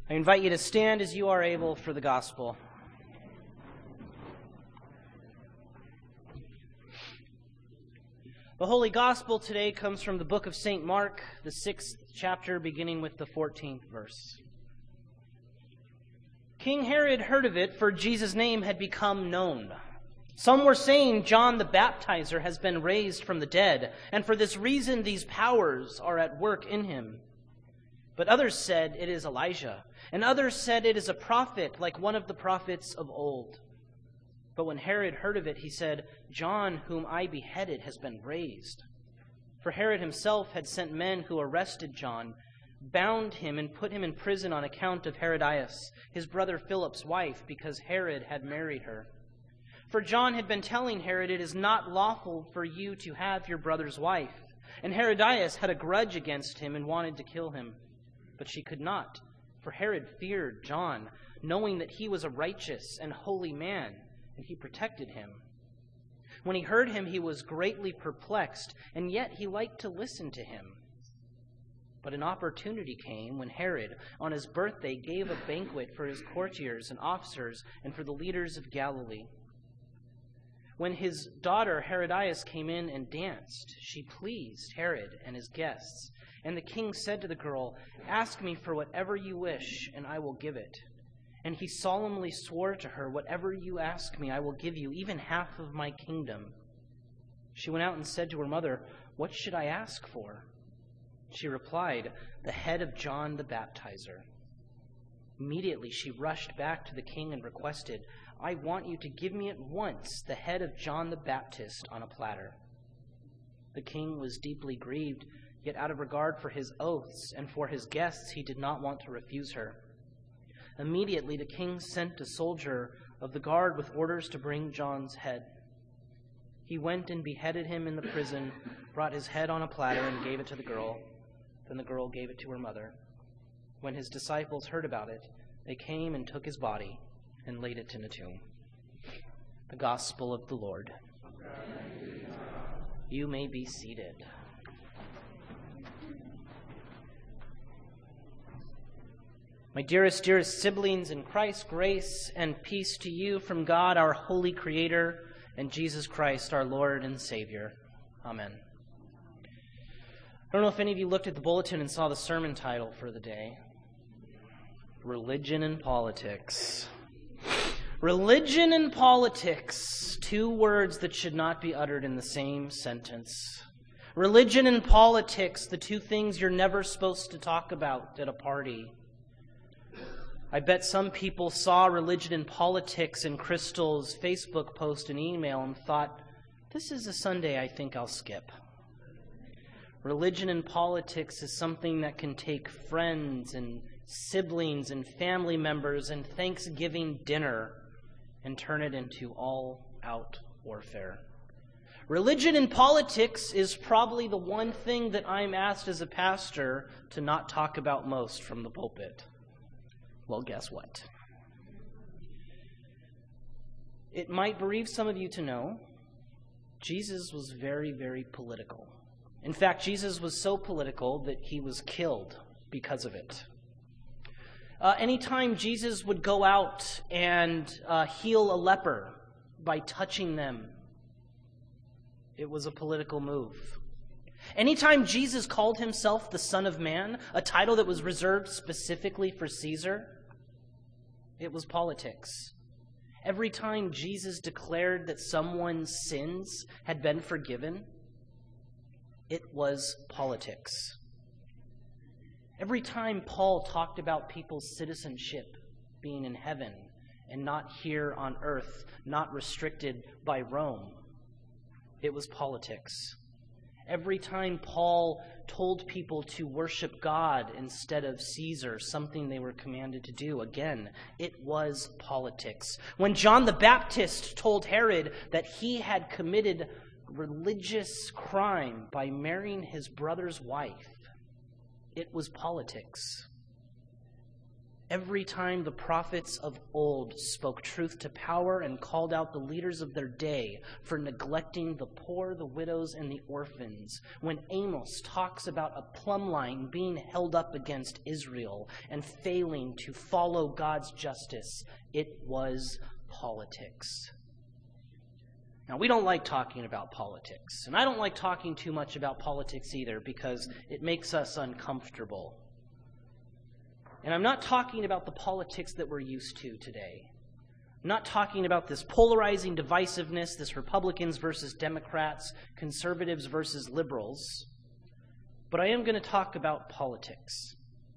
I invite you to stand as you are able for the gospel. The Holy Gospel today comes from the book of St. Mark, the 6th chapter, beginning with the 14th verse. King Herod heard of it, for Jesus' name had become known. Some were saying John the Baptizer has been raised from the dead, and for this reason these powers are at work in him. But others said it is Elijah, and others said it is a prophet like one of the prophets of old. But when Herod heard of it, he said, John, whom I beheaded, has been raised. For Herod himself had sent men who arrested John, bound him, and put him in prison on account of Herodias, his brother Philip's wife, because Herod had married her. For John had been telling Herod, it is not lawful for you to have your brother's wife. And Herodias had a grudge against him and wanted to kill him. But she could not, for Herod feared John, knowing that he was a righteous and holy man, and he protected him. When he heard him, he was greatly perplexed, and yet he liked to listen to him. But an opportunity came when Herod, on his birthday, gave a banquet for his courtiers and officers and for the leaders of Galilee. When his daughter Herodias came in and danced, she pleased Herod and his guests. And the king said to the girl, Ask me for whatever you wish, and I will give it. And he solemnly swore to her, Whatever you ask me, I will give you, even half of my kingdom. She went out and said to her mother, What should I ask for? She replied, The head of John the Baptizer. Immediately she rushed back to the king and requested, I want you to give me at once the head of John the Baptist on a platter. The king was deeply grieved, yet out of regard for his oaths and for his guests, he did not want to refuse her. Immediately the king sent a soldier of the guard with orders to bring John's head. He went and beheaded him in the prison, brought his head on a platter, and gave it to the girl. Then the girl gave it to her mother. When his disciples heard about it, they came and took his body and laid it in a tomb. The Gospel of the Lord. You may be seated. My dearest siblings in Christ, grace and peace to you from God, our holy Creator, and Jesus Christ, our Lord and Savior. Amen. I don't know if any of you looked at the bulletin and saw the sermon title for the day. Religion and Politics. Religion and politics, two words that should not be uttered in the same sentence. Religion and politics, the two things you're never supposed to talk about at a party. I bet some people saw religion and politics in Crystal's Facebook post and email and thought, this is a Sunday I think I'll skip. Religion and politics is something that can take friends and siblings and family members and Thanksgiving dinner and turn it into all-out warfare. Religion and politics is probably the one thing that I'm asked as a pastor to not talk about most from the pulpit. Well, guess what? It might bereave some of you to know Jesus was very, very political. In fact, Jesus was so political that he was killed because of it. Anytime Jesus would go out and heal a leper by touching them, it was a political move. Anytime Jesus called himself the Son of Man, a title that was reserved specifically for Caesar, it was politics. Every time Jesus declared that someone's sins had been forgiven, it was politics. Every time Paul talked about people's citizenship being in heaven and not here on earth, not restricted by Rome, it was politics. Every time Paul told people to worship God instead of Caesar, something they were commanded to do, again, it was politics. When John the Baptist told Herod that he had committed religious crime by marrying his brother's wife, it was politics. Every time the prophets of old spoke truth to power and called out the leaders of their day for neglecting the poor, the widows, and the orphans, when Amos talks about a plumb line being held up against Israel and failing to follow God's justice, it was politics. Now, we don't like talking about politics, and I don't like talking too much about politics either because it makes us uncomfortable. And I'm not talking about the politics that we're used to today. I'm not talking about this polarizing divisiveness, this Republicans versus Democrats, conservatives versus liberals. But I am going to talk about politics.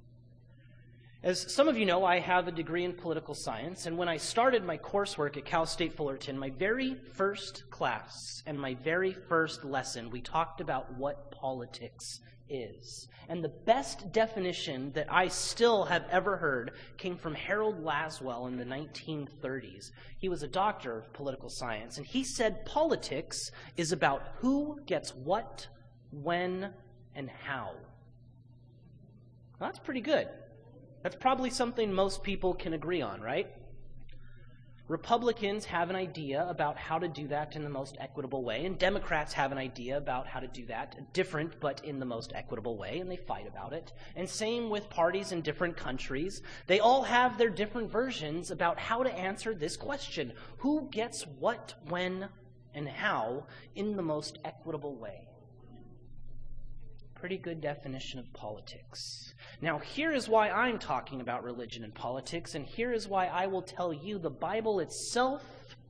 As some of you know, I have a degree in political science, and when I started my coursework at Cal State Fullerton, my very first class and my very first lesson, we talked about what politics is. And the best definition that I still have ever heard came from Harold Laswell in the 1930s. He was a doctor of political science, and he said politics is about who gets what, when, and how. Well, that's pretty good. That's probably something most people can agree on, right? Republicans have an idea about how to do that in the most equitable way, and Democrats have an idea about how to do that different but in the most equitable way, and they fight about it. And same with parties in different countries. They all have their different versions about how to answer this question: who gets what, when, and how in the most equitable way? Pretty good definition of politics. Now, here is why I'm talking about religion and politics, and here is why I will tell you the Bible itself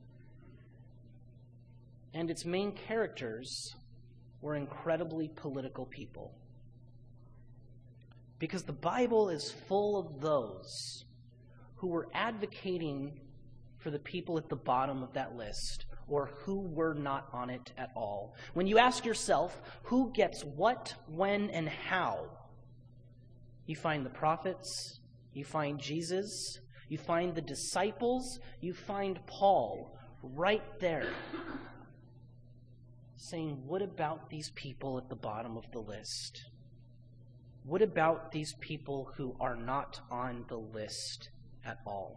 and its main characters were incredibly political people. Because the Bible is full of those who were advocating for the people at the bottom of that list, or who were not on it at all. When you ask yourself, who gets what, when, and how, you find the prophets, you find Jesus, you find the disciples, you find Paul right there saying, what about these people at the bottom of the list? What about these people who are not on the list at all?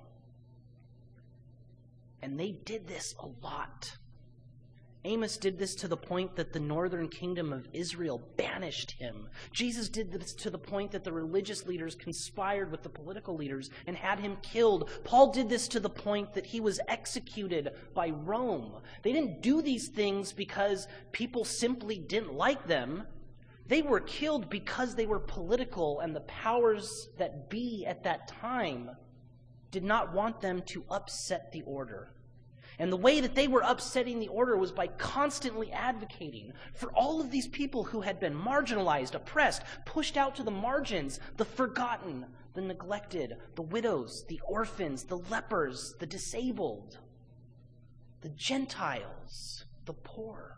And they did this a lot. Amos did this to the point that the northern kingdom of Israel banished him. Jesus did this to the point that the religious leaders conspired with the political leaders and had him killed. Paul did this to the point that he was executed by Rome. They didn't do these things because people simply didn't like them. They were killed because they were political, and the powers that be at that time did not want them to upset the order. And the way that they were upsetting the order was by constantly advocating for all of these people who had been marginalized, oppressed, pushed out to the margins, the forgotten, the neglected, the widows, the orphans, the lepers, the disabled, the Gentiles, the poor.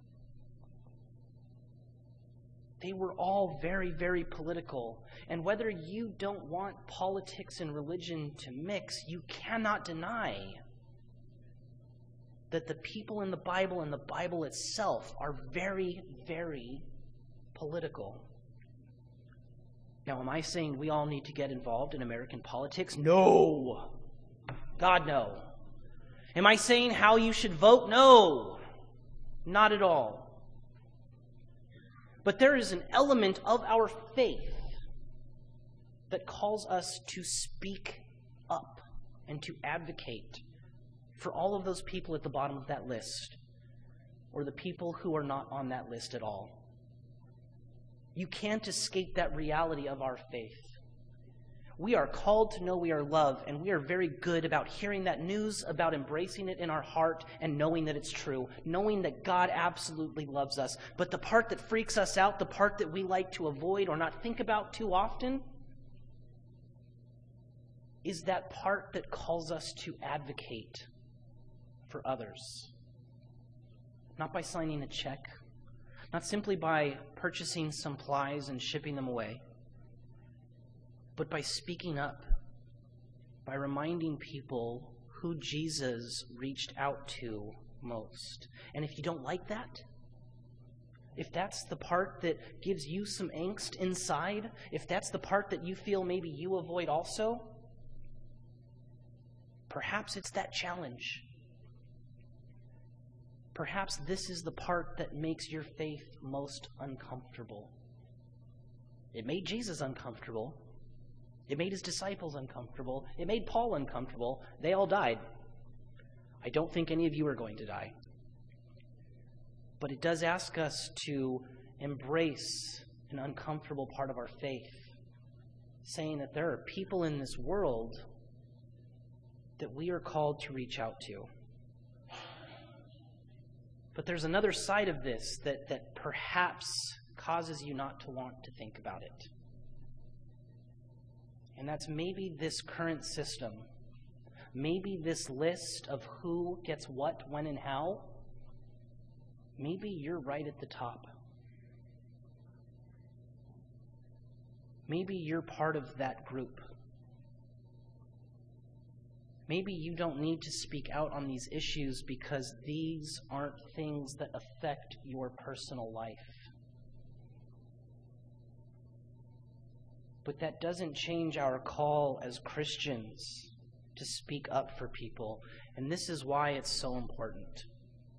They were all very, very political. And whether you don't want politics and religion to mix, you cannot deny that the people in the Bible and the Bible itself are very, very political. Now, am I saying we all need to get involved in American politics? No. God, no. Am I saying how you should vote? No. Not at all. But there is an element of our faith that calls us to speak up and to advocate for all of those people at the bottom of that list, or the people who are not on that list at all. You can't escape that reality of our faith. We are called to know we are loved, and we are very good about hearing that news, about embracing it in our heart and knowing that it's true, knowing that God absolutely loves us. But the part that freaks us out, the part that we like to avoid or not think about too often, is that part that calls us to advocate for others. Not by signing a check, not simply by purchasing supplies and shipping them away, but by speaking up, by reminding people who Jesus reached out to most. And if you don't like that, if that's the part that gives you some angst inside, if that's the part that you feel maybe you avoid also, Perhaps it's that challenge. Perhaps this is the part that makes your faith most uncomfortable. It made Jesus uncomfortable. It made his disciples uncomfortable. It made Paul uncomfortable. They all died. I don't think any of you are going to die. But it does ask us to embrace an uncomfortable part of our faith, saying that there are people in this world that we are called to reach out to. But there's another side of this that perhaps causes you not to want to think about it. And that's maybe this current system, maybe this list of who gets what, when, and how. Maybe you're right at the top. Maybe you're part of that group. Maybe you don't need to speak out on these issues because these aren't things that affect your personal life. But that doesn't change our call as Christians to speak up for people. And this is why it's so important.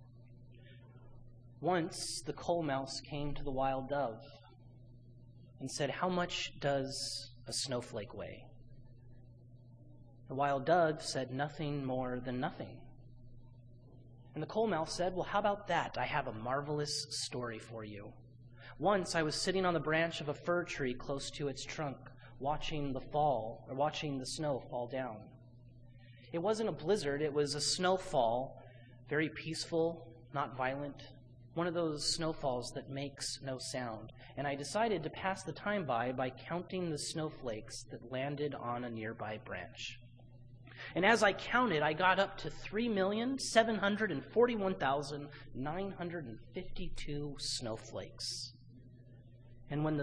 Once the coal mouse came to the wild dove and said, "How much does a snowflake weigh?" The wild dove said, "Nothing more than nothing." And the coal mouse said, "Well, how about that? I have a marvelous story for you. Once I was sitting on the branch of a fir tree close to its trunk, watching the snow fall down. It wasn't a blizzard, it was a snowfall, very peaceful, not violent, one of those snowfalls that makes no sound. And I decided to pass the time by counting the snowflakes that landed on a nearby branch. And as I counted, I got up to 3,741,952 snowflakes. And when the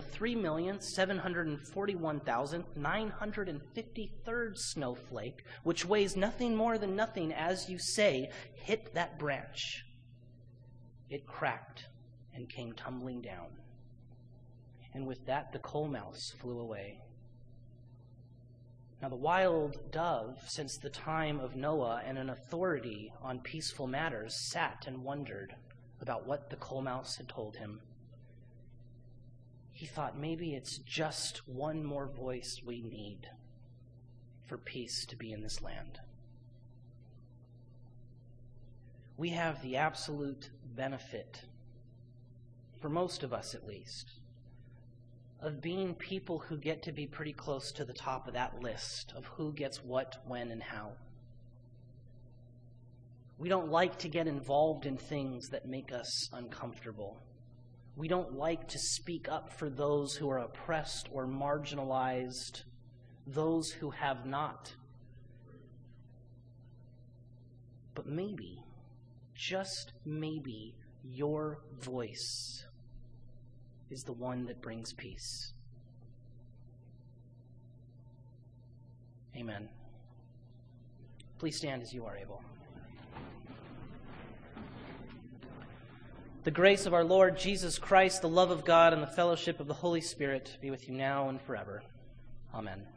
3,741,953rd snowflake, which weighs nothing more than nothing, as you say, hit that branch, it cracked and came tumbling down. And with that, the coal mouse flew away. Now, the wild dove, since the time of Noah and an authority on peaceful matters, sat and wondered about what the coal mouse had told him. He thought, maybe it's just one more voice we need for peace to be in this land. We have the absolute benefit, for most of us at least, of being people who get to be pretty close to the top of that list of who gets what, when, and how. We don't like to get involved in things that make us uncomfortable. We don't like to speak up for those who are oppressed or marginalized, those who have not. But maybe, just maybe, your voice is the one that brings peace. Amen. Please stand as you are able. The grace of our Lord Jesus Christ, the love of God, and the fellowship of the Holy Spirit be with you now and forever. Amen.